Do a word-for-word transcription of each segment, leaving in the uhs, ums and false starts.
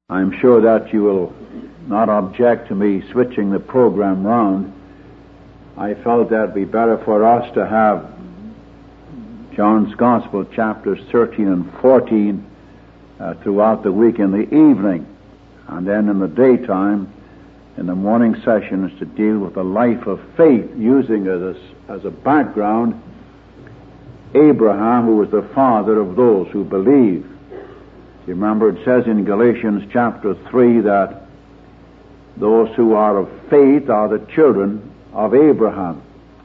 I'm sure that you will not object to me switching the program round. I felt that it would be better for us to have John's Gospel, chapters thirteen and fourteen, uh, throughout the week in the evening, and then in the daytime, in the morning sessions, to deal with the life of faith, using it as, as a background Abraham, who was the father of those who believe. You remember it says in Galatians chapter three that those who are of faith are the children of Abraham.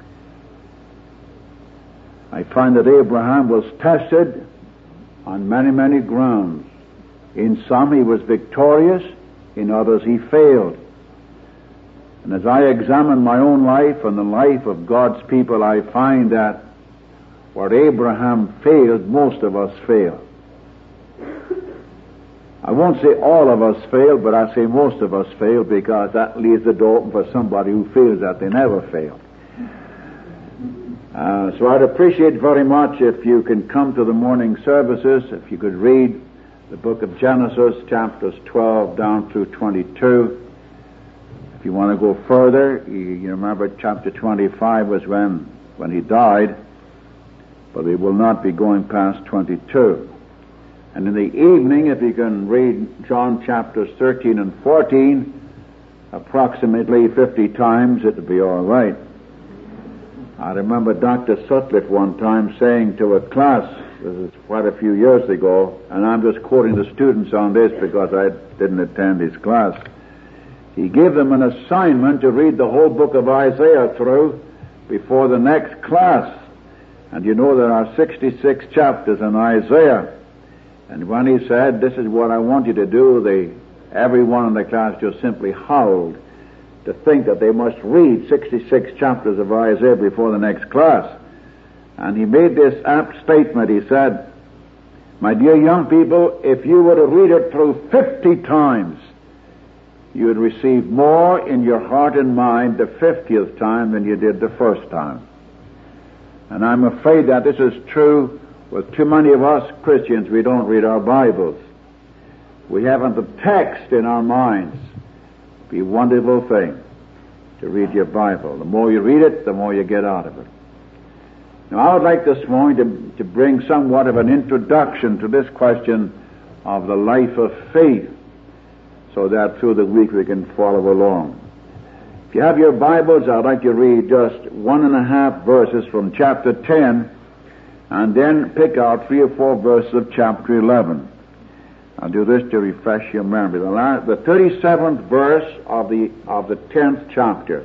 I find that Abraham was tested on many, many grounds. In some he was victorious, in others he failed. And as I examine my own life and the life of God's people, I find that where Abraham failed, most of us fail. I won't say all of us fail, but I say most of us fail, because that leaves the door open for somebody who feels that they never fail. Uh, so I'd appreciate very much if you can come to the morning services, if you could read the book of Genesis, chapters twelve down through twenty-two. If you want to go further, you, you remember chapter twenty-five was when, when he died, but we will not be going past twenty-two. And in the evening, if you can read John chapters thirteen and fourteen, approximately fifty times, it would be all right. I remember Doctor Sutcliffe one time saying to a class, this is quite a few years ago, and I'm just quoting the students on this because I didn't attend his class. He gave them an assignment to read the whole book of Isaiah through before the next class. And you know there are sixty-six chapters in Isaiah. And when he said, this is what I want you to do, they, everyone in the class just simply howled to think that they must read sixty-six chapters of Isaiah before the next class. And he made this apt statement. He said, my dear young people, if you were to read it through fifty times, you would receive more in your heart and mind the fiftieth time than you did the first time. And I'm afraid that this is true with too many of us Christians. We don't read our Bibles. We haven't the text in our minds. It'd be a wonderful thing to read your Bible. The more you read it, the more you get out of it. Now, I would like this morning to, to bring somewhat of an introduction to this question of the life of faith, so that through the week we can follow along. If you have your Bibles, I'd like to read just one and a half verses from chapter ten, and then pick out three or four verses of chapter eleven. I'll do this to refresh your memory. The, last, the thirty-seventh verse of the of the tenth chapter.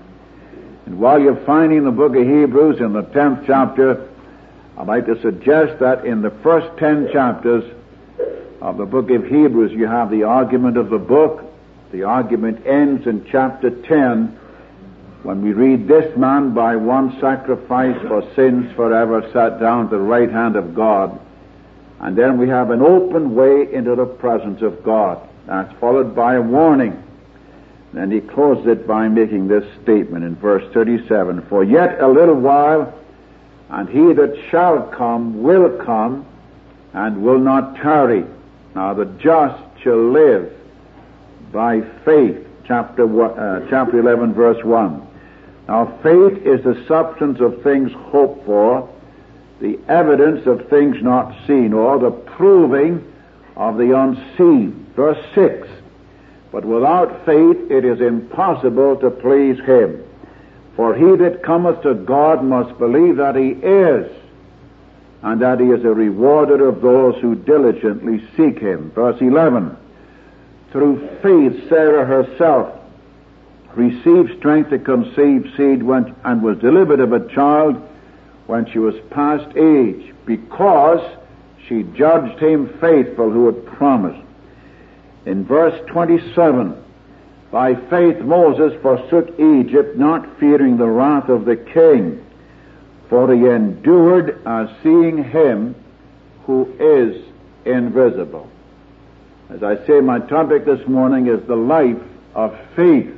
And while you're finding the book of Hebrews in the tenth chapter, I'd like to suggest that in the first ten chapters of the book of Hebrews, you have the argument of the book. The argument ends in chapter ten, when we read, this man by one sacrifice for sins forever sat down at the right hand of God. And then we have an open way into the presence of God. That's followed by a warning. Then he closes it by making this statement in verse thirty-seven, for yet a little while, and he that shall come will come, and will not tarry. Now the just shall live by faith. Chapter one, uh, chapter eleven, verse one. Now faith is the substance of things hoped for, the evidence of things not seen, or the proving of the unseen. Verse six. But without faith it is impossible to please him. For he that cometh to God must believe that he is, and that he is a rewarder of those who diligently seek him. Verse eleven. Through faith Sarah herself received strength to conceive seed when, and was delivered of a child when she was past age, because she judged him faithful who had promised. In verse twenty-seven, by faith Moses forsook Egypt, not fearing the wrath of the king, for he endured as seeing him who is invisible. As I say, my topic this morning is the life of faith.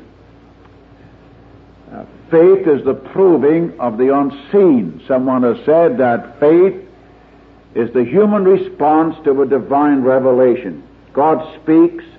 Uh, faith is the proving of the unseen. Someone has said that faith is the human response to a divine revelation. God speaks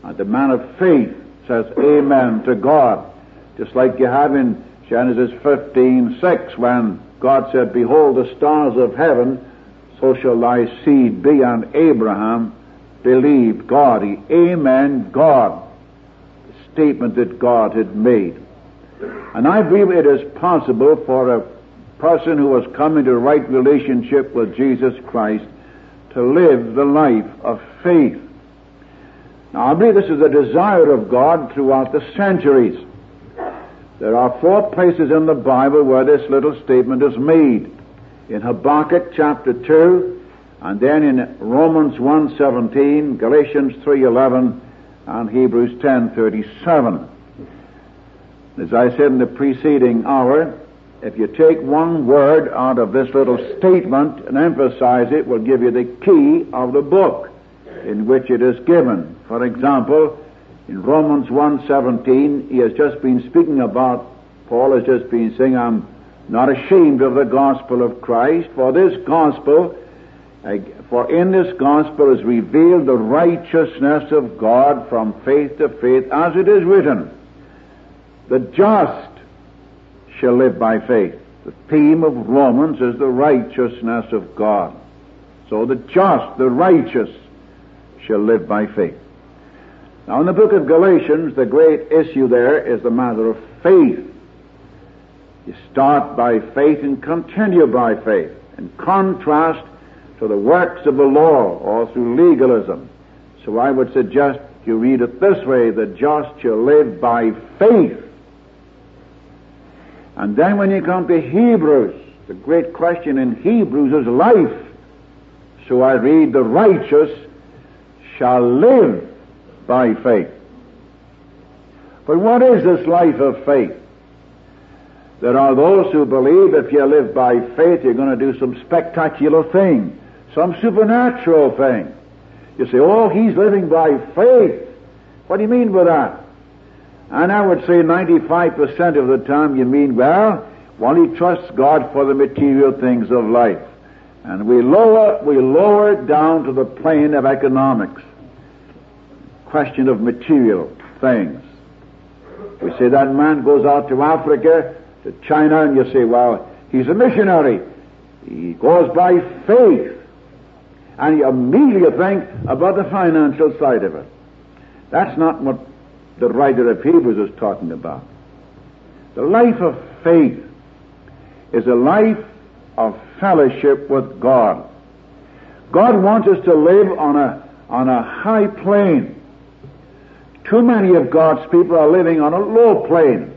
And the man of faith says amen to God. Just like you have in Genesis fifteen six, when God said, behold the stars of heaven, so shall thy seed be. And Abraham believed God. He amen God. The statement that God had made. And I believe it is possible for a person who has come into right relationship with Jesus Christ to live the life of faith. Now, I believe this is a desire of God throughout the centuries. There are four places in the Bible where this little statement is made. In Habakkuk chapter two, and then in Romans one seventeen, Galatians three eleven, and Hebrews ten thirty-seven. As I said in the preceding hour, if you take one word out of this little statement and emphasize it, will give you the key of the book in which it is given. For example, in Romans one seventeen, he has just been speaking about, Paul has just been saying, I'm not ashamed of the gospel of Christ, for this gospel, uh, for in this gospel is revealed the righteousness of God from faith to faith, as it is written, the just shall live by faith. The theme of Romans is the righteousness of God. So the just, the righteous, shall live by faith. Now in the book of Galatians, the great issue there is the matter of faith. You start by faith and continue by faith, in contrast to the works of the law or through legalism. So I would suggest you read it this way, the just shall live by faith. And then when you come to Hebrews, the great question in Hebrews is life. So I read, the righteous shall live by faith. But what is this life of faith? There are those who believe if you live by faith, you're going to do some spectacular thing, some supernatural thing. You say, oh, he's living by faith. What do you mean by that? And I would say ninety-five percent of the time you mean, well, one, he trusts God for the material things of life. And we lower, we lower it down to the plane of economics. Question of material things. We say that man goes out to Africa, to China, and you say, well, he's a missionary. He goes by faith. And you immediately think about the financial side of it. That's not what the writer of Hebrews is talking about. The life of faith is a life of fellowship with God. God wants us to live on a, on a high plane. Too many of God's people are living on a low plane.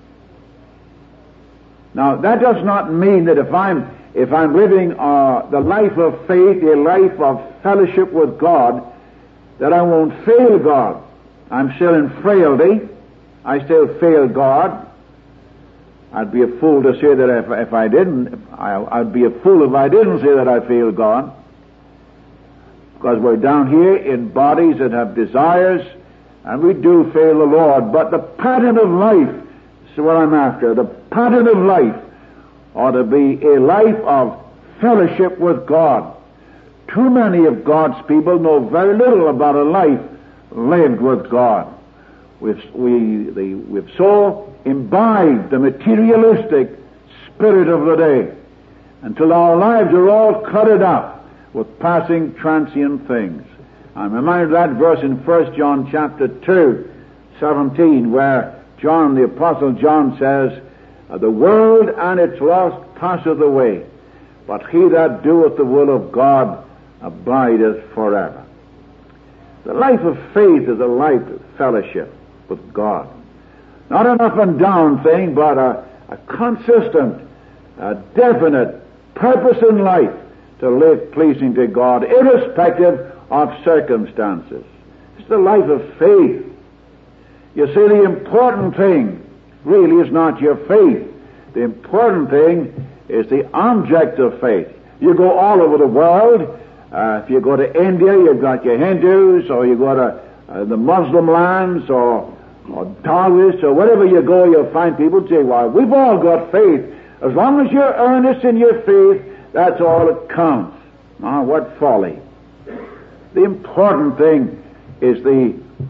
Now, that does not mean that if I'm if I'm living uh, the life of faith, a life of fellowship with God, that I won't fail God. I'm still in frailty. I still fail God. I'd be a fool to say that if, if I didn't. I, I'd be a fool if I didn't say that I fail God. Because we're down here in bodies that have desires, and we do fail the Lord. But the pattern of life is what I'm after. The pattern of life ought to be a life of fellowship with God. Too many of God's people know very little about a life lived with God. We've, we, the, we've so imbibed the materialistic spirit of the day until our lives are all cluttered up with passing transient things. I'm reminded of that verse in First John chapter two, seventeen, where John, the Apostle John says, the world and its lust passeth away, but he that doeth the will of God abideth forever. The life of faith is a life of fellowship with God. Not an up and down thing, but a, a consistent, a definite purpose in life to live pleasing to God, irrespective of circumstances. It's the life of faith. You see, the important thing really is not your faith. The important thing is the object of faith. You go all over the world. Uh, if you go to India, you've got your Hindus, or you go to uh, the Muslim lands, or, or Taoists, or wherever you go, you'll find people say, well, we've all got faith. As long as you're earnest in your faith, that's all that counts. Ah, what folly. The important thing is the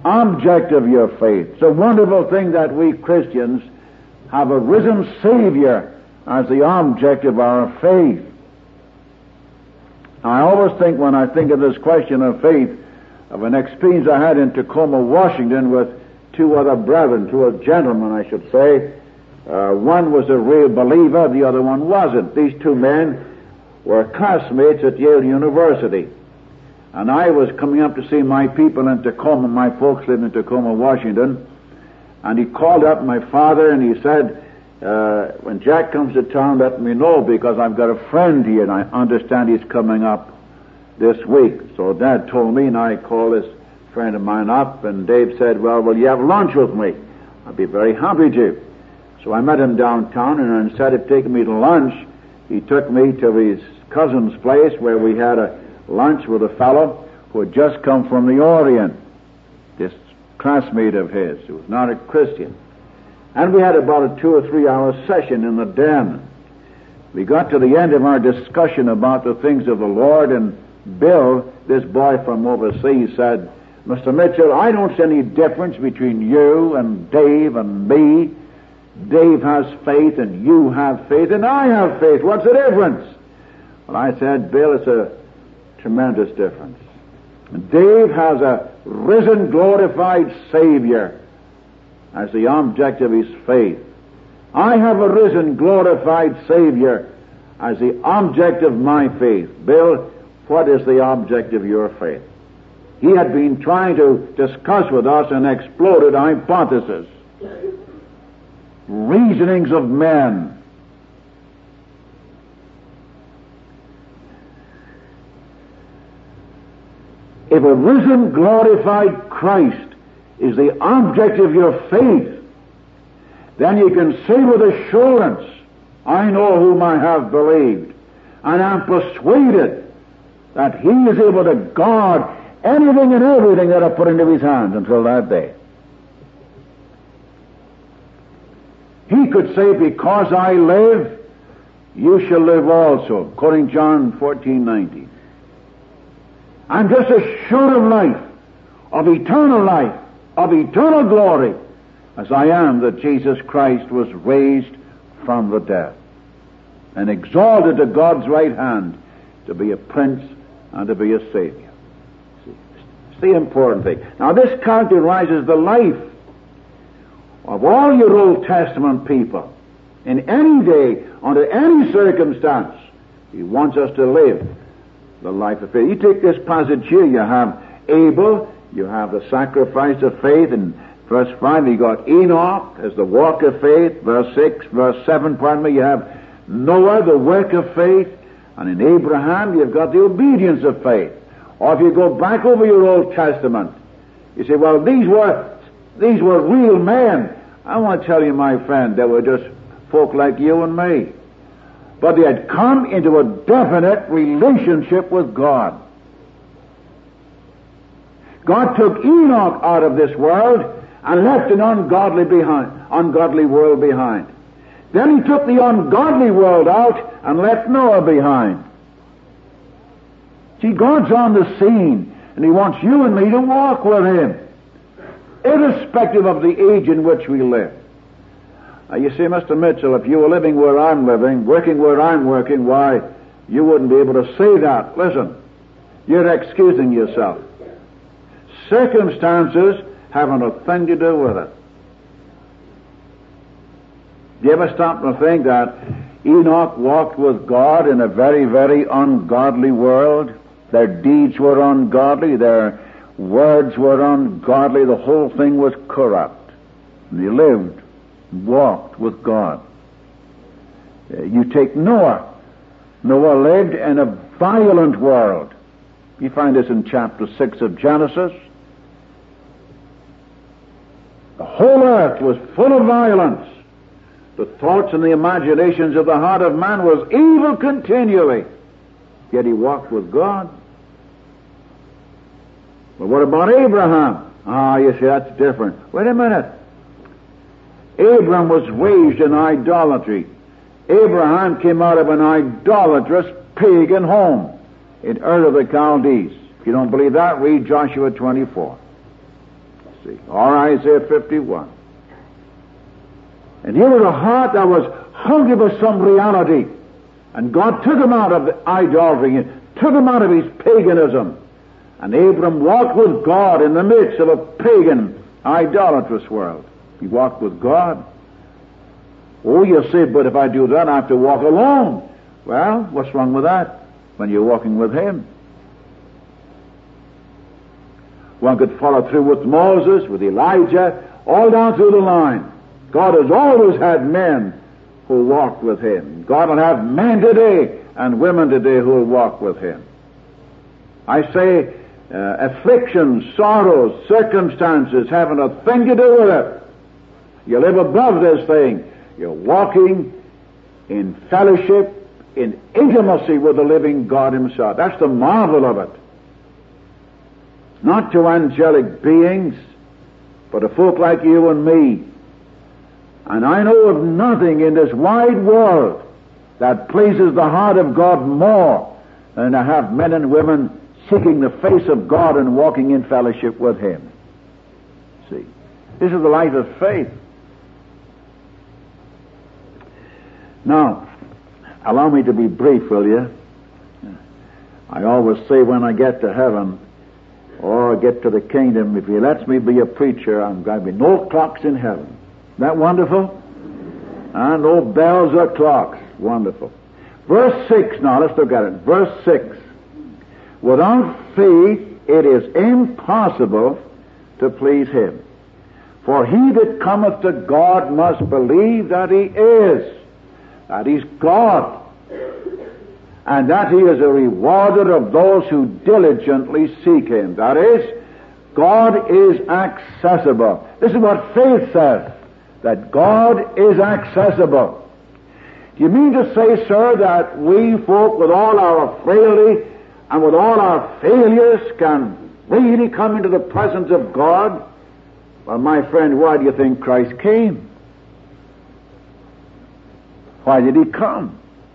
object of your faith. It's a wonderful thing that we Christians have a risen Savior as the object of our faith. I always think, when I think of this question of faith, of an experience I had in Tacoma, Washington, with two other brethren, two other gentlemen, I should say. Uh, one was a real believer, the other one wasn't. These two men were classmates at Yale University. And I was coming up to see my people in Tacoma. My folks live in Tacoma, Washington. And he called up my father and he said, uh, when Jack comes to town, let me know, because I've got a friend here and I understand he's coming up this week. So Dad told me, and I called this friend of mine up, and Dave said, well, will you have lunch with me? I'd be very happy to. So I met him downtown, and instead of taking me to lunch, he took me to his cousin's place where we had a lunch with a fellow who had just come from the Orient, this classmate of his, who was not a Christian. And we had about a two or three hour session in the den. We got to the end of our discussion about the things of the Lord, and Bill, this boy from overseas, said, Mister Mitchell, I don't see any difference between you and Dave and me. Dave has faith and you have faith and I have faith. What's the difference? Well, I said, Bill, it's a tremendous difference. Dave has a risen, glorified Savior as the object of his faith. I have a risen, glorified Savior as the object of my faith. Bill, what is the object of your faith? He had been trying to discuss with us an exploded hypothesis. Reasonings of men. If a risen, glorified Christ is the object of your faith, then you can say with assurance, I know whom I have believed, and I'm persuaded that he is able to guard anything and everything that I put into his hands until that day. He could say, because I live, you shall live also, quoting John fourteen nineteen. I'm just assured of life, of eternal life, of eternal glory, as I am that Jesus Christ was raised from the dead and exalted to God's right hand to be a prince and to be a Savior. See, it's the important thing. Now, this characterizes the life of all your Old Testament people. In any day, under any circumstance, he wants us to live the life of faith. You take this passage here, you have Abel, you have the sacrifice of faith. In verse five, you got Enoch as the walk of faith. Verse six, verse seven, pardon me, you have Noah, the work of faith. And in Abraham, you've got the obedience of faith. Or if you go back over your Old Testament, you say, well, these were These were real men. I want to tell you, my friend, they were just folk like you and me. But they had come into a definite relationship with God. God took Enoch out of this world and left an ungodly behind, ungodly world behind. Then he took the ungodly world out and left Noah behind. See, God's on the scene, and he wants you and me to walk with him, irrespective of the age in which we live. Now, you see, Mister Mitchell, if you were living where I'm living, working where I'm working, why, you wouldn't be able to say that. Listen, you're excusing yourself. Circumstances haven't a thing to do with it. Do you ever stop to think that Enoch walked with God in a very, very ungodly world? Their deeds were ungodly, their words were ungodly, the whole thing was corrupt. And he lived, walked with God. Uh, you take Noah. Noah lived in a violent world. You find this in chapter six of Genesis. The whole earth was full of violence. The thoughts and the imaginations of the heart of man was evil continually. Yet he walked with God. But what about Abraham? Ah, you see, that's different. Wait a minute. Abraham was raised in idolatry. Abraham came out of an idolatrous pagan home in Ur of the Chaldees. If you don't believe that, read Joshua twenty-four. See, or Isaiah fifty-one. And here was a heart that was hungry for some reality. And God took him out of the idolatry, and took him out of his paganism. And Abram walked with God in the midst of a pagan, idolatrous world. He walked with God. Oh, you say, but if I do that, I have to walk alone. Well, what's wrong with that when you're walking with him? One could follow through with Moses, with Elijah, all down through the line. God has always had men who walked with him. God will have men today and women today who will walk with him. I say, uh, afflictions, sorrows, circumstances having a thing to do with it. You live above this thing. You're walking in fellowship, in intimacy with the living God himself. That's the marvel of it. Not to angelic beings, but to folk like you and me. And I know of nothing in this wide world that pleases the heart of God more than to have men and women seeking the face of God and walking in fellowship with him. See, this is the life of faith. Now, allow me to be brief, will you? I always say when I get to heaven, or get to the kingdom, if he lets me be a preacher, I'm going to be no clocks in heaven. Isn't that wonderful? And no bells or clocks. Wonderful. Verse six now, let's look at it. Verse six. Without faith it is impossible to please him. For he that cometh to God must believe that he is, that he's God, and that he is a rewarder of those who diligently seek him. That is, God is accessible. This is what faith says, that God is accessible. Do you mean to say, sir, that we folk with all our frailty and with all our failures can really come into the presence of God? Well, my friend, why do you think Christ came? Why did he come?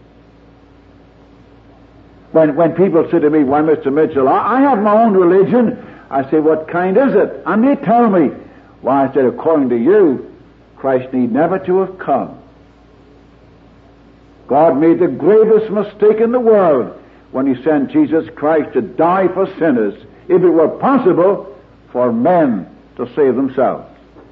When, when people say to me, why, Mister Mitchell, I, I have my own religion. I say, what kind is it? And they tell me. Why, I said, according to you, Christ need never to have come. God made the gravest mistake in the world when he sent Jesus Christ to die for sinners, if it were possible for men to save themselves.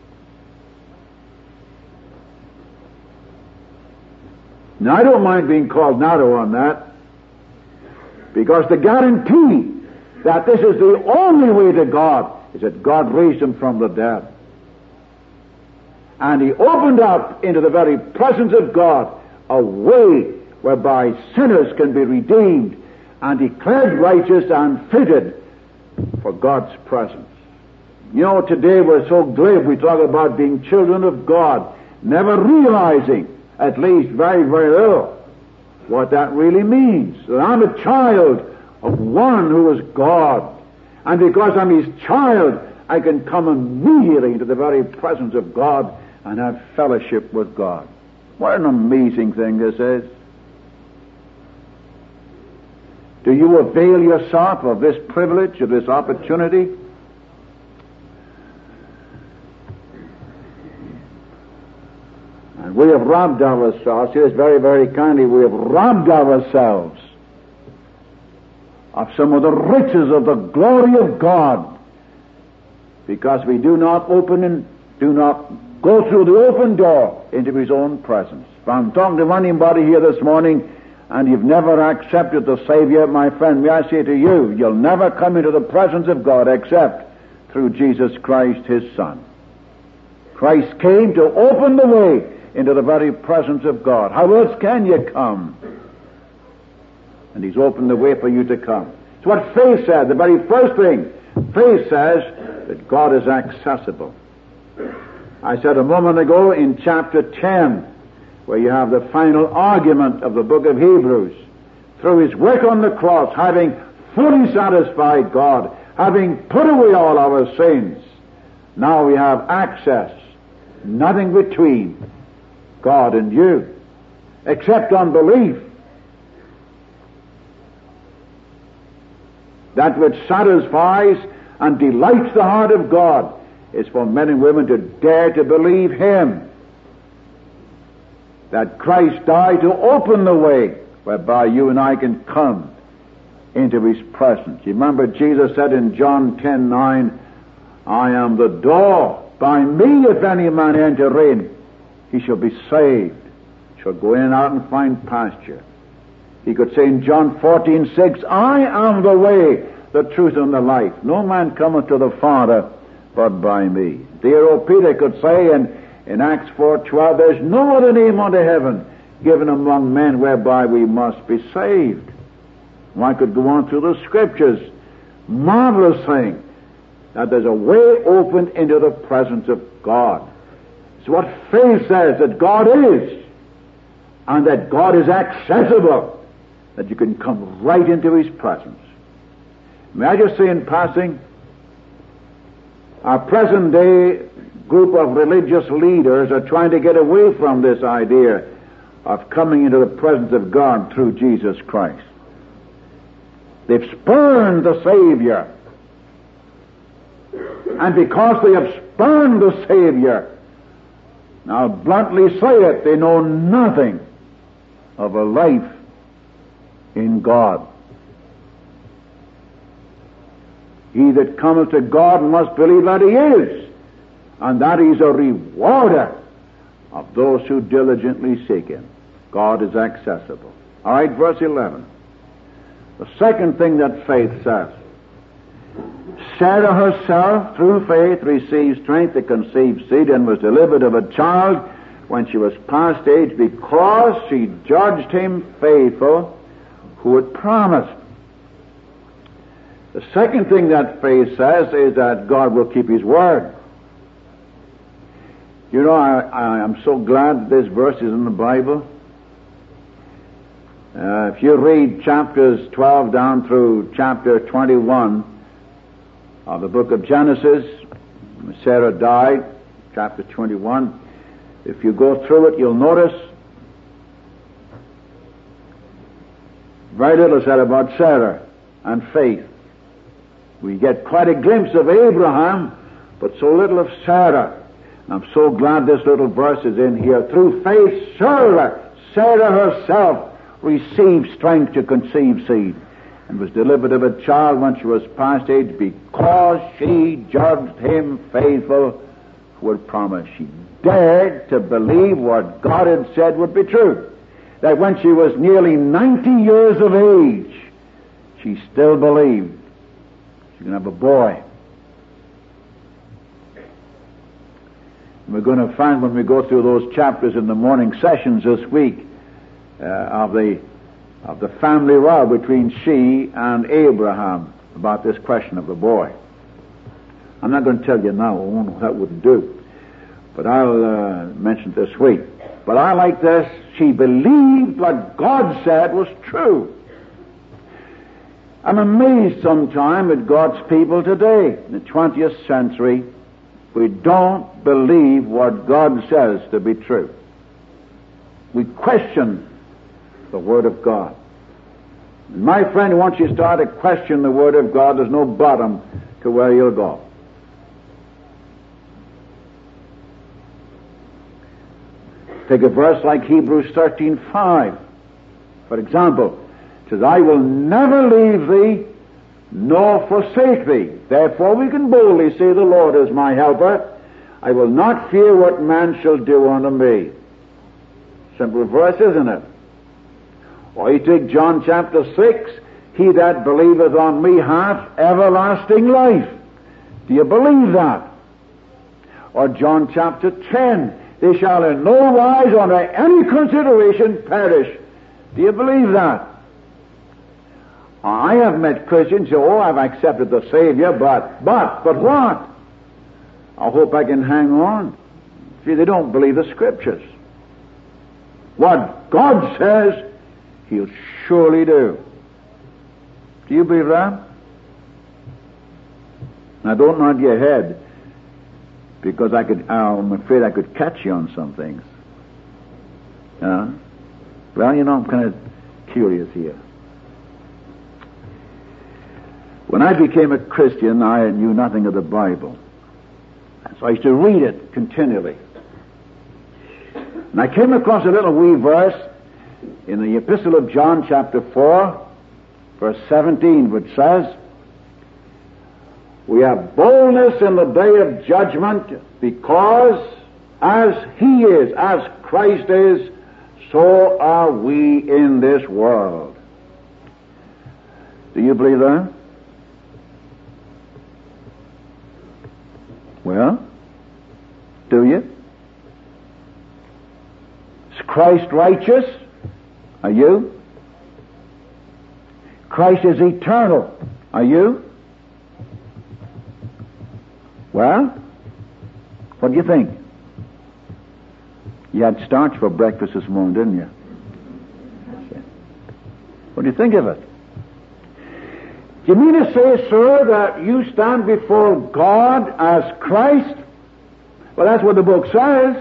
Now, I don't mind being called narrow on that, because the guarantee that this is the only way to God is that God raised him from the dead. And he opened up into the very presence of God a way whereby sinners can be redeemed and declared righteous and fitted for God's presence. You know, today we're so glib, we talk about being children of God, never realizing, at least very, very little, what that really means. That I'm a child of one who is God. And because I'm his child, I can come immediately into the very presence of God and have fellowship with God. What an amazing thing this is. Do you avail yourself of this privilege, of this opportunity? And we have robbed ourselves, here's very, very kindly, we have robbed ourselves of some of the riches of the glory of God, because we do not open and do not go through the open door into his own presence. If I'm talking to anybody here this morning and you've never accepted the Savior, my friend, may I say to you, you'll never come into the presence of God except through Jesus Christ, his Son. Christ came to open the way into the very presence of God. How else can you come? And he's opened the way for you to come. It's what faith says, the very first thing. Faith says that God is accessible. I said a moment ago in chapter ten, where you have the final argument of the book of Hebrews, through his work on the cross, having fully satisfied God, having put away all our sins, now we have access, nothing between God and you, except unbelief. That which satisfies and delights the heart of God is for men and women to dare to believe Him. That Christ died to open the way whereby you and I can come into His presence. You remember Jesus said in John ten nine, I am the door. By me if any man enter in, he shall be saved. Shall go in and out and find pasture. He could say in John fourteen six, I am the way, the truth, and the life. No man cometh to the Father but by me. Dear old Peter could say in, in Acts four twelve, there's no other name under heaven given among men whereby we must be saved. One could go on through the Scriptures. Marvelous thing that there's a way opened into the presence of God. It's what faith says, that God is, and that God is accessible, that you can come right into His presence. May I just say in passing, our present day group of religious leaders are trying to get away from this idea of coming into the presence of God through Jesus Christ. They've spurned the Savior. And because they have spurned the Savior, now bluntly say it, they know nothing of a life in God. He that cometh to God must believe that He is, and that He's a rewarder of those who diligently seek Him. God is accessible. All right, verse eleven. The second thing that faith says, Sarah herself, through faith, received strength to conceive seed and was delivered of a child when she was past age because she judged him faithful who had promised. The second thing that faith says is that God will keep His word. You know, I, I am so glad that this verse is in the Bible. Uh, if you read chapters twelve down through chapter twenty-one of the book of Genesis, Sarah died, chapter twenty-one. If you go through it, you'll notice very little said about Sarah and faith. We get quite a glimpse of Abraham, but so little of Sarah. I'm so glad this little verse is in here. Through faith, Sarah, Sarah herself received strength to conceive seed and was delivered of a child when she was past age because she judged him faithful who had promised. She dared to believe what God had said would be true. That when she was nearly ninety years of age, she still believed she could have a boy. And we're going to find when we go through those chapters in the morning sessions this week uh, of the of the family row between she and Abraham about this question of the boy. I'm not going to tell you now, oh, that wouldn't do, but I'll uh, mention it this week. But I like this. She believed what God said was true. I'm amazed sometimes at God's people today, in the twentieth century. We don't believe what God says to be true. We question the Word of God. And my friend, once you start to question the Word of God, there's no bottom to where you'll go. Take a verse like Hebrews thirteen five, for example. It says, I will never leave thee nor forsake thee. Therefore we can boldly say, the Lord is my helper. I will not fear what man shall do unto me. Simple verse, isn't it? Or you take John chapter six, he that believeth on me hath everlasting life. Do you believe that? Or John chapter ten, they shall in no wise under any consideration perish. Do you believe that? I have met Christians who, oh, I've accepted the Savior, but, but, but what? I hope I can hang on. See, they don't believe the Scriptures. What God says, He'll surely do. Do you believe that? Now, don't nod your head, because I could, I'm afraid I could catch you on some things. Uh, well, you know, I'm kind of curious here. When I became a Christian, I knew nothing of the Bible. So I used to read it continually. And I came across a little wee verse in the Epistle of John, chapter four, verse seventeen, which says, "We have boldness in the day of judgment, because as He is, as Christ is, so are we in this world." Do you believe that? Well, do you? Is Christ righteous? Are you? Christ is eternal. Are you? Well, what do you think? You had starch for breakfast this morning, didn't you? What do you think of it? Do you mean to say, sir, that you stand before God as Christ? Well, that's what the book says.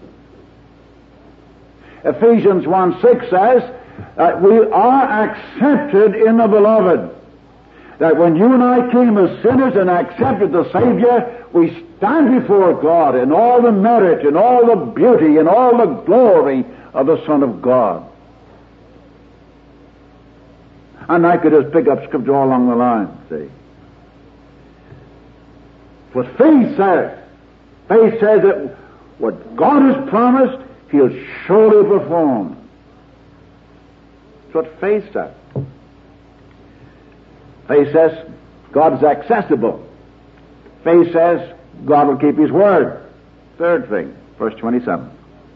Ephesians one six says that we are accepted in the Beloved. That when you and I came as sinners and accepted the Savior, we stand before God in all the merit and all the beauty and all the glory of the Son of God. And I could just pick up scripture all along the line, see. What faith says. Faith says that what God has promised, He'll surely perform. That's what faith says. Faith says God is accessible. Faith says God will keep His word. Third thing, verse twenty-seven.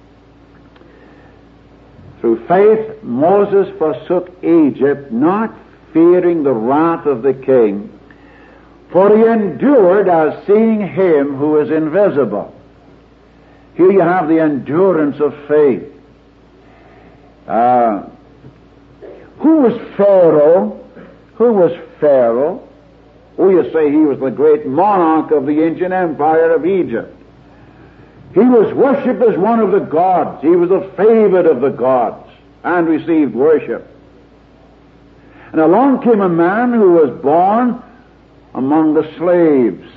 Through faith Moses forsook Egypt, not fearing the wrath of the king, for he endured as seeing Him who is invisible. Here you have the endurance of faith. Uh, who was Pharaoh? Who was Pharaoh? Oh, you say he was the great monarch of the ancient empire of Egypt. He was worshipped as one of the gods. He was the favorite of the gods and received worship. And along came a man who was born among the slaves.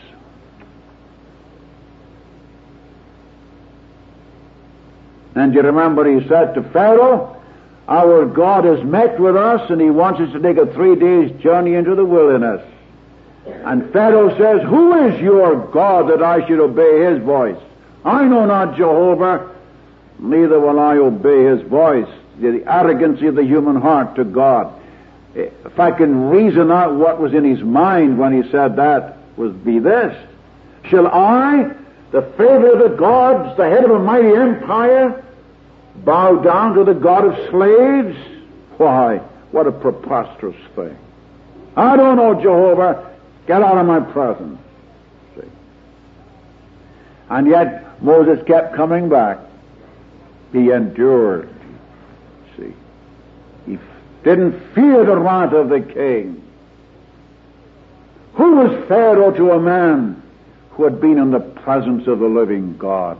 And you remember he said to Pharaoh, "Our God has met with us and He wants us to take a three days journey into the wilderness." And Pharaoh says, "Who is your God that I should obey His voice? I know not Jehovah, neither will I obey His voice." The arrogancy of the human heart to God. If I can reason out what was in his mind when he said that, would be this: shall I, the favorite of the gods, the head of a mighty empire, bow down to the God of slaves? Why, what a preposterous thing. I don't know Jehovah. Get out of my presence. See? And yet Moses kept coming back. He endured. See? He didn't fear the wrath of the king. Who was Pharaoh to a man who had been in the presence of the living God?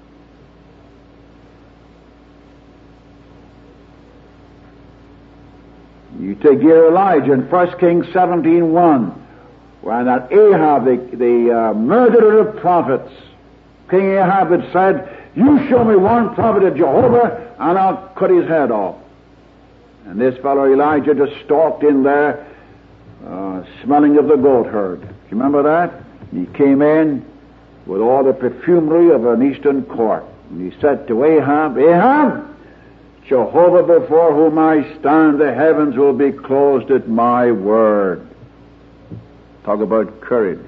You take here Elijah in First Kings seventeen one, when that Ahab, the, the uh, murderer of prophets, King Ahab had said, "You show me one prophet of Jehovah, and I'll cut his head off." And this fellow Elijah just stalked in there, uh, smelling of the goat herd. Do you remember that? He came in with all the perfumery of an eastern court. And he said to Ahab, "Ahab, Jehovah before whom I stand, the heavens will be closed at my word." Talk about courage.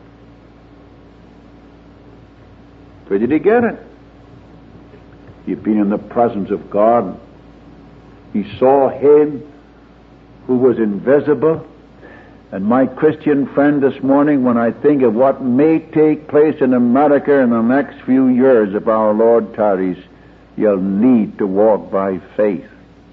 Where did he get it? He'd been in the presence of God. He saw Him who was invisible. And my Christian friend, this morning, when I think of what may take place in America in the next few years if our Lord tarries, you'll need to walk by faith.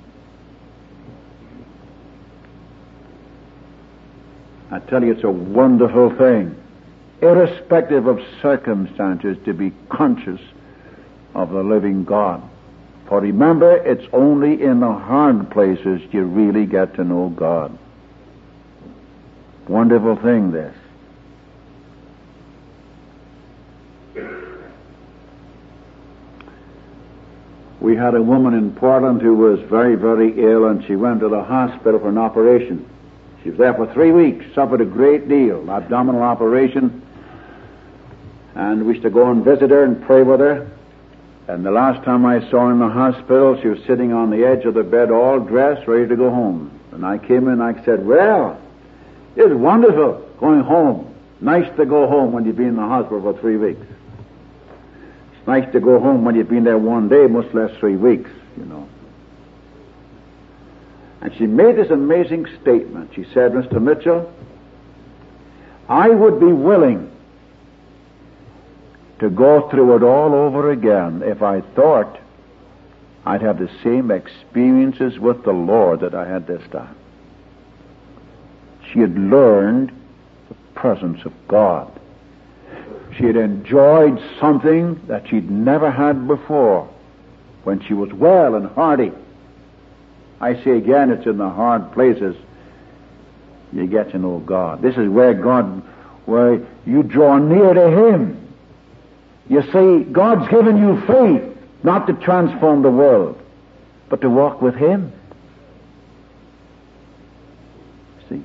I tell you, it's a wonderful thing, irrespective of circumstances, to be conscious of the living God. For remember, it's only in the hard places you really get to know God. Wonderful thing, this. We had a woman in Portland who was very, very ill, and she went to the hospital for an operation. She was there for three weeks, suffered a great deal, abdominal operation, and we used to go and visit her and pray with her. And the last time I saw her in the hospital, she was sitting on the edge of the bed, all dressed, ready to go home. And I came in and I said, well, it's wonderful going home. Nice to go home when you've been in the hospital for three weeks. It's nice to go home when you've been there one day, much less three weeks, you know. And she made this amazing statement. She said, Mister Mitchell, I would be willing to go through it all over again if I thought I'd have the same experiences with the Lord that I had this time. She had learned the presence of God. She had enjoyed something that she'd never had before when she was well and hearty. I say again, it's in the hard places you get to know God. This is where God, where you draw near to Him. You see, God's given you faith not to transform the world, but to walk with Him. See?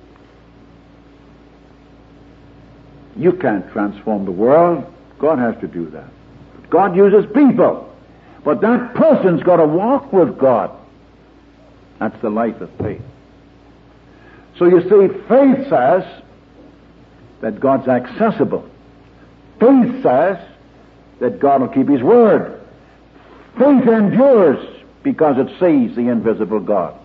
You can't transform the world. God has to do that. God uses people. But that person's got to walk with God. That's the life of faith. So you see, faith says that God's accessible. Faith says that God will keep His word. Faith endures because it sees the invisible God.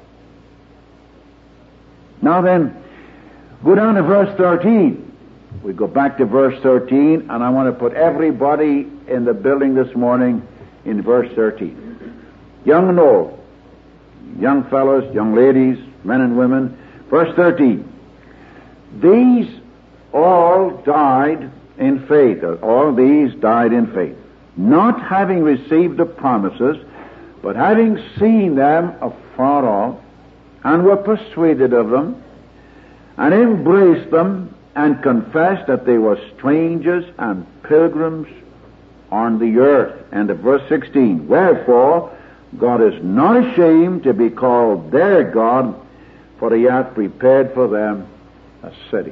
Now then, go down to verse thirteen. We go back to verse thirteen, and I want to put everybody in the building this morning in verse thirteen. Young and old, young fellows, young ladies, men and women. Verse thirteen. These all died in faith. All these died in faith, not having received the promises, but having seen them afar off, and were persuaded of them, and embraced them, and confessed that they were strangers and pilgrims on the earth. And of verse sixteen. Wherefore God is not ashamed to be called their God, for He hath prepared for them a city.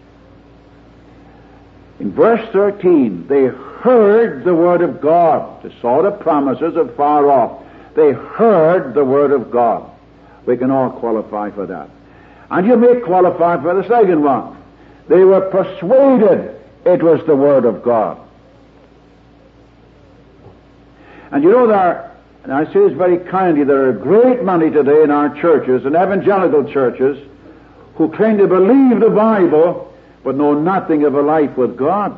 In verse thirteen, they heard the word of God. They saw the promises afar off. They heard the word of God. We can all qualify for that. And you may qualify for the second one. They were persuaded it was the word of God. And you know, there, and I say this very kindly, there are a great many today in our churches, and evangelical churches, who claim to believe the Bible, but know nothing of a life with God.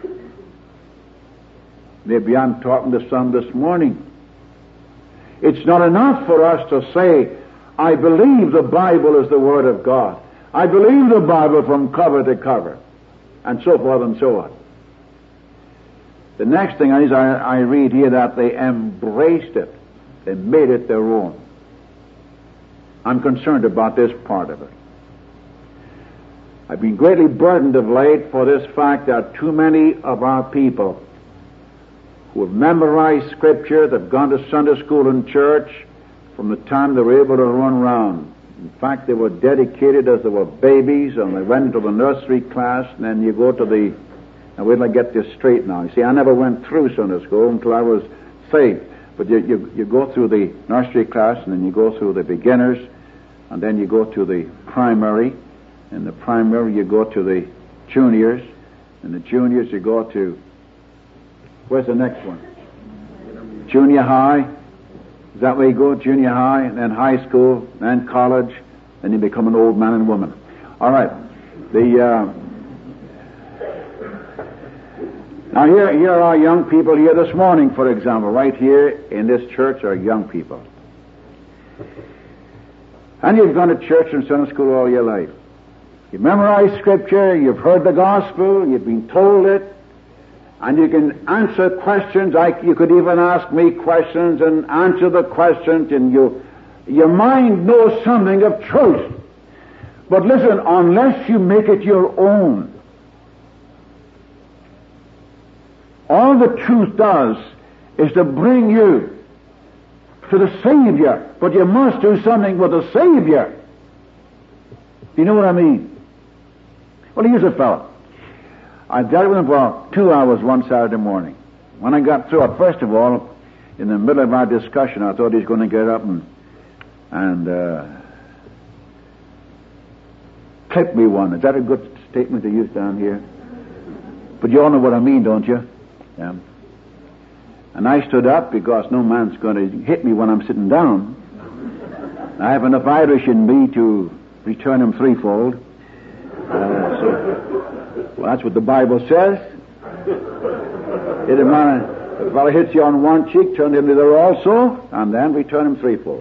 Maybe I'm talking to some this morning. It's not enough for us to say, I believe the Bible is the Word of God. I believe the Bible from cover to cover, and so forth and so on. The next thing is I, I read here that they embraced it. They made it their own. I'm concerned about this part of it. I've been greatly burdened of late for this fact that too many of our people who have memorized Scripture, they've gone to Sunday school and church from the time they were able to run around. In fact, they were dedicated as they were babies, and they went into the nursery class, and then you go to the... Now, wait till I get this straight now. You see, I never went through Sunday school until I was saved. But you, you, you go through the nursery class, and then you go through the beginners, and then you go to the primary. In the primary, you go to the juniors. In the juniors, you go to... Where's the next one? Junior high. Is that where you go? Junior high, and then high school, then college, then you become an old man and woman. All right. The uh, now here, here are young people here this morning, for example. Right here in this church are young people, and you've gone to church and Sunday school all your life. You've memorized Scripture. You've heard the gospel. You've been told it. And you can answer questions. I, you could even ask me questions and answer the questions, and you, your mind knows something of truth. But listen, unless you make it your own, All the truth does is to bring you to the Savior, but you must do something with the Savior. Do you know what I mean? Well, here's a fellow. I dealt with him for two hours one Saturday morning. When I got through, first of all, in the middle of our discussion, I thought he was going to get up and and uh, clip me one. Is that a good statement to use down here? But you all know what I mean, don't you? Yeah. And I stood up because no man's going to hit me when I'm sitting down. I have enough Irish in me to return him threefold. Uh, so, well, that's what the Bible says. It a man, if a fellow hits you on one cheek, turn him the other also, and then return him threefold.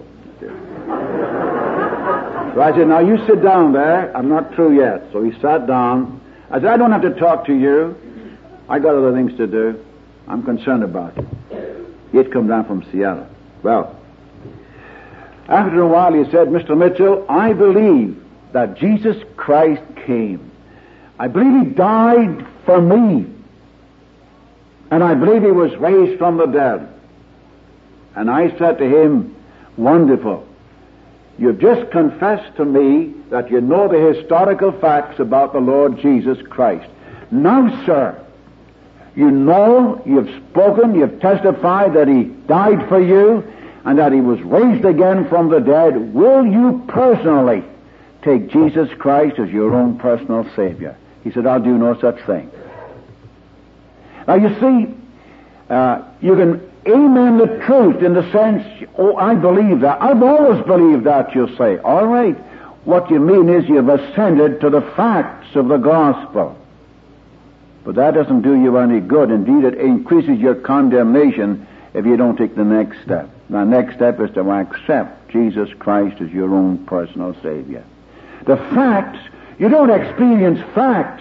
So I said, now you sit down there. I'm not through yet. So he sat down. I said, I don't have to talk to you. I got other things to do. I'm concerned about you. He had come down from Seattle. Well, after a while he said, Mister Mitchell, I believe that Jesus Christ came. I believe he died for me. And I believe he was raised from the dead. And I said to him, wonderful. You've just confessed to me that you know the historical facts about the Lord Jesus Christ. Now, sir, you know, you've spoken, you've testified that he died for you and that he was raised again from the dead. Will you personally take Jesus Christ as your own personal Savior? He said, I'll do no such thing. Now, you see, uh, you can amen the truth in the sense, oh, I believe that. I've always believed that, you'll say. All right. What you mean is you've ascended to the facts of the gospel. But that doesn't do you any good. Indeed, it increases your condemnation if you don't take the next step. The next step is to accept Jesus Christ as your own personal Savior. The facts, you don't experience facts.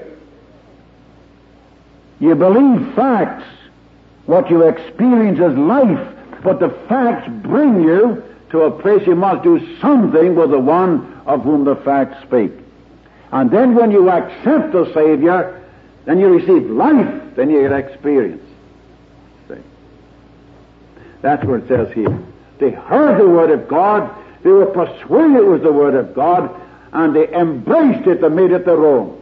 You believe facts. What you experience is life. But the facts bring you to a place you must do something with the one of whom the facts speak. And then when you accept the Savior, then you receive life, then you get experience. See? That's what it says here. They heard the Word of God, they were persuaded it was the Word of God, and they embraced it and made it their own.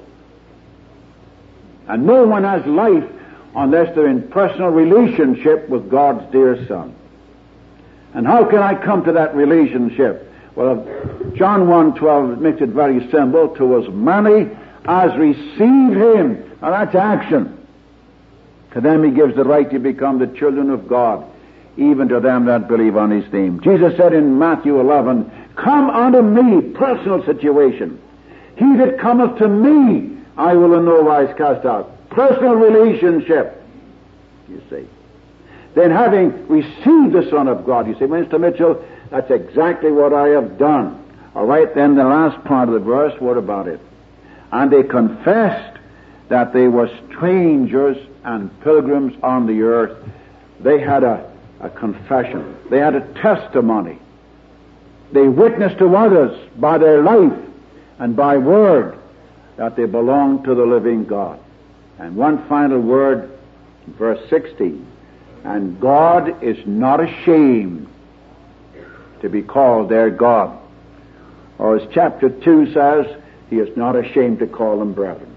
And no one has life unless they're in personal relationship with God's dear Son. And how can I come to that relationship? Well, John one twelve makes it very simple. To as many as receive Him. Now that's action. To them He gives the right to become the children of God, even to them that believe on His name. Jesus said in Matthew eleven, come unto me, personal situation. He that cometh to me, I will in no wise cast out. Personal relationship, you see. Then having received the Son of God, you say, Mister Mitchell, that's exactly what I have done. All right, then the last part of the verse, what about it? And they confessed that they were strangers and pilgrims on the earth. They had a, a confession. They had a testimony. They witnessed to others by their life and by word that they belonged to the living God. And one final word, verse sixteen. And God is not ashamed to be called their God. Or as chapter two says, He is not ashamed to call them brethren.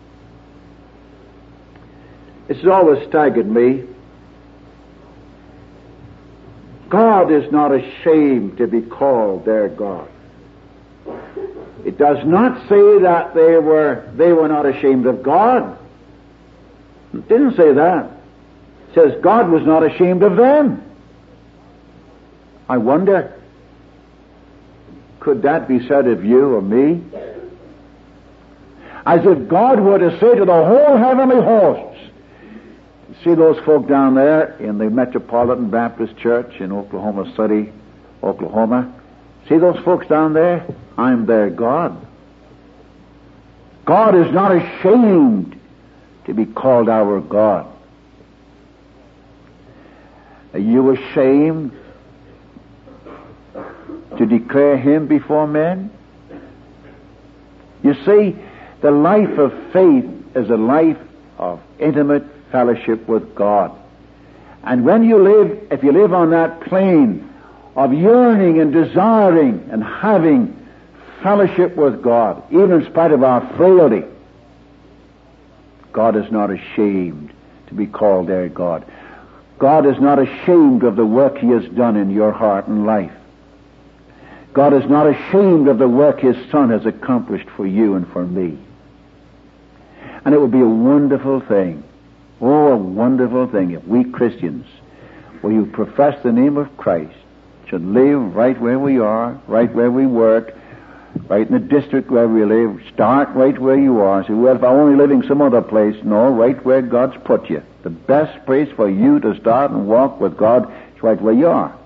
This has always staggered me. God is not ashamed to be called their God. It does not say that they were they were not ashamed of God. It didn't say that. It says God was not ashamed of them. I wonder, could that be said of you or me? As if God were to say to the whole heavenly hosts, see those folk down there in the Metropolitan Baptist Church in Oklahoma City, Oklahoma? See those folks down there? I'm their God. God is not ashamed to be called our God. Are you ashamed to declare Him before men? You see, the life of faith is a life of intimate fellowship with God. And when you live, if you live on that plane of yearning and desiring and having fellowship with God, even in spite of our frailty, God is not ashamed to be called their God. God is not ashamed of the work He has done in your heart and life. God is not ashamed of the work His Son has accomplished for you and for me. And it would be a wonderful thing, oh, a wonderful thing if we Christians, where you profess the name of Christ, should live right where we are, right where we work, right in the district where we live. Start right where you are. Say, well, if I'm only living some other place. No, right where God's put you. The best place for you to start and walk with God is right where you are.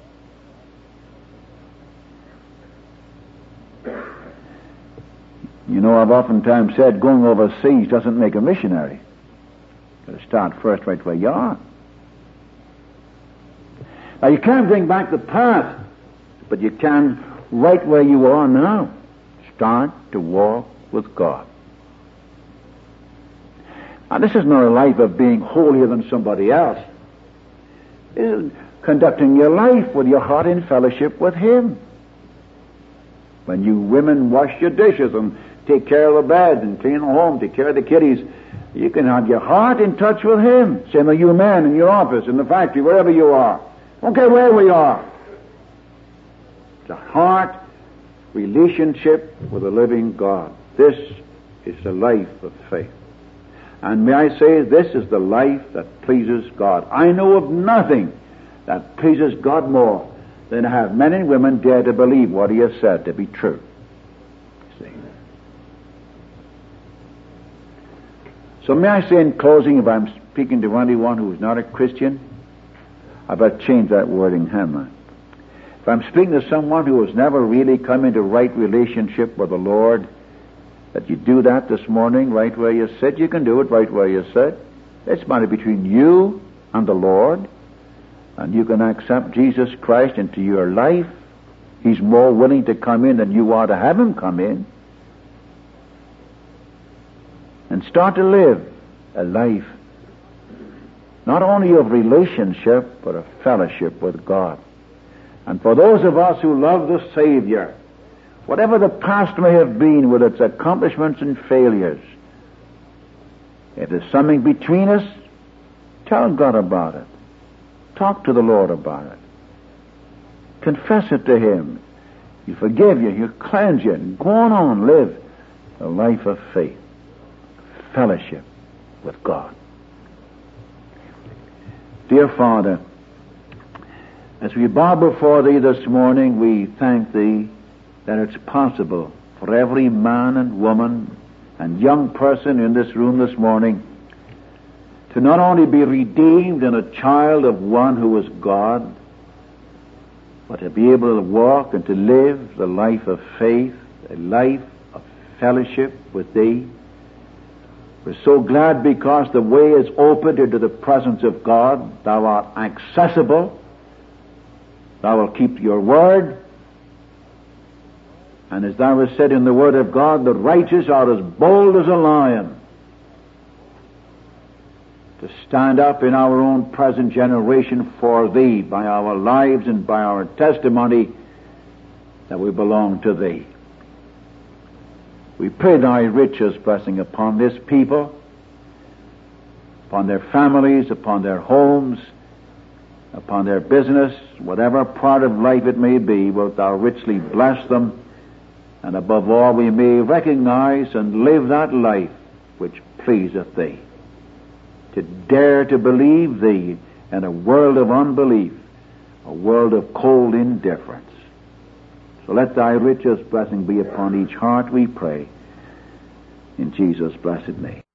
You know, I've oftentimes said going overseas doesn't make a missionary. You've got to start first right where you are. Now, you can't bring back the past, but you can right where you are now. Start to walk with God. Now, this is not a life of being holier than somebody else. This is conducting your life with your heart in fellowship with Him. When you women wash your dishes and take care of the bed and clean the home, take care of the kiddies, you can have your heart in touch with Him. Same with you men in your office, in the factory, wherever you are. Don't care where we are. It's a heart relationship with the living God. This is the life of faith. And may I say, this is the life that pleases God. I know of nothing that pleases God more than to have men and women dare to believe what He has said to be true. See? So may I say in closing, if I'm speaking to anyone who is not a Christian, I better change that wording, haven't I? If I'm speaking to someone who has never really come into right relationship with the Lord, that you do that this morning right where you sit. You can do it right where you sit. It's money between you and the Lord. And you can accept Jesus Christ into your life. He's more willing to come in than you are to have Him come in. And start to live a life not only of relationship, but of fellowship with God. And for those of us who love the Savior, whatever the past may have been with its accomplishments and failures, if there's something between us, tell God about it. Talk to the Lord about it. Confess it to Him. He'll forgive you. He'll cleanse you. And go on on, live a life of faith, fellowship with God. Dear Father, as we bow before Thee this morning, we thank Thee that it's possible for every man and woman and young person in this room this morning to not only be redeemed and a child of one who is God, but to be able to walk and to live the life of faith, a life of fellowship with Thee. We're so glad because the way is opened into the presence of God. Thou art accessible. Thou wilt keep Your word. And as Thou hast said in the Word of God, the righteous are as bold as a lion to stand up in our own present generation for Thee by our lives and by our testimony that we belong to Thee. We pray Thy richest blessing upon this people, upon their families, upon their homes, upon their business, whatever part of life it may be, wilt Thou richly bless them, and above all we may recognize and live that life which pleaseth Thee. To dare to believe Thee in a world of unbelief, a world of cold indifference. So let Thy richest blessing be upon each heart, we pray, in Jesus' blessed name.